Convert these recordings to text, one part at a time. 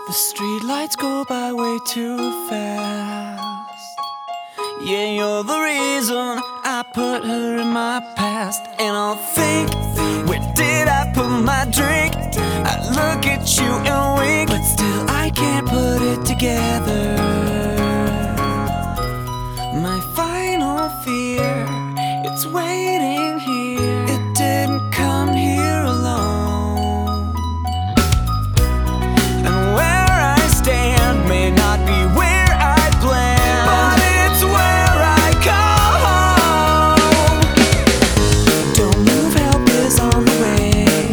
The streetlights go by way too fast. Yeah, you're the reason I put her in my past. And I'll think, where did I put my drink? I look at you and wink, but still I can't put it together. My final fear, it's waiting here. It didn't come here alone. And where I stand may not be where I plan, but it's where I call home. Don't move, help is on the way.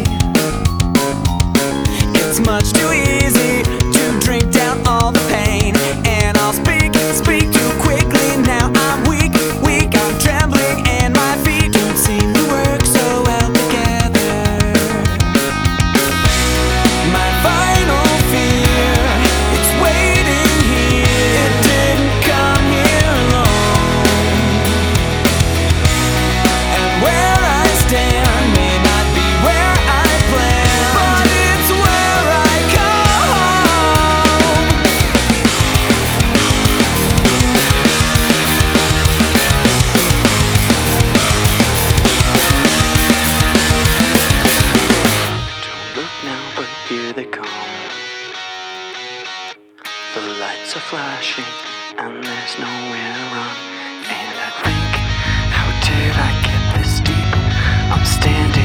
It's much too easy to drink down all the pain. And I'll speak too quickly now. I'm weak, I'm trembling, and my feet don't seem to work so well together. My final fear, it's waiting here. It didn't come here alone. And where I stand may not be where I planned, but it's where I come home. Don't look now, but here they come. The lights are flashing and there's nowhere to run. And I think, how did I get this deep? I'm standing